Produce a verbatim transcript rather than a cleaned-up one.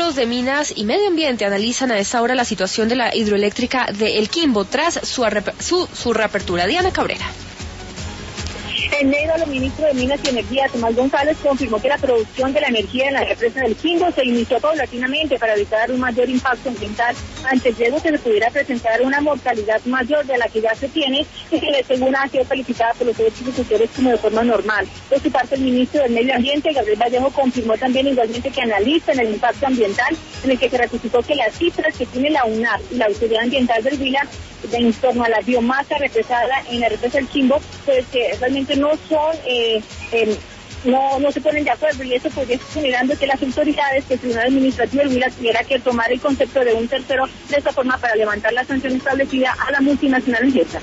Ministros de Minas y Medio Ambiente analizan a esta hora la situación de la hidroeléctrica de El Quimbo tras su, su, su reapertura. Diana Cabrera. En medio, el ministro de Minas y Energía, Tomás González, confirmó que la producción de la energía en la represa del Quimbo se inició paulatinamente para evitar un mayor impacto ambiental antes de que se pudiera presentar una mortalidad mayor de la que ya se tiene y que según ha sido calificada por los agricultores como de forma normal. Por su parte, el ministro del Medio Ambiente, Gabriel Vallejo, confirmó también igualmente que analizan el impacto ambiental, en el que se ratificó que las cifras que tiene la UNAP y la Autoridad Ambiental del Huila de en torno a la biomasa represada en la represa del Quimbo, pues que realmente no son, eh, eh, no, no se ponen de acuerdo, y eso podría estar generando que las autoridades, que el Tribunal Administrativo del Huila tuviera que tomar el concepto de un tercero de esta forma para levantar la sanción establecida a la multinacional en Jeta.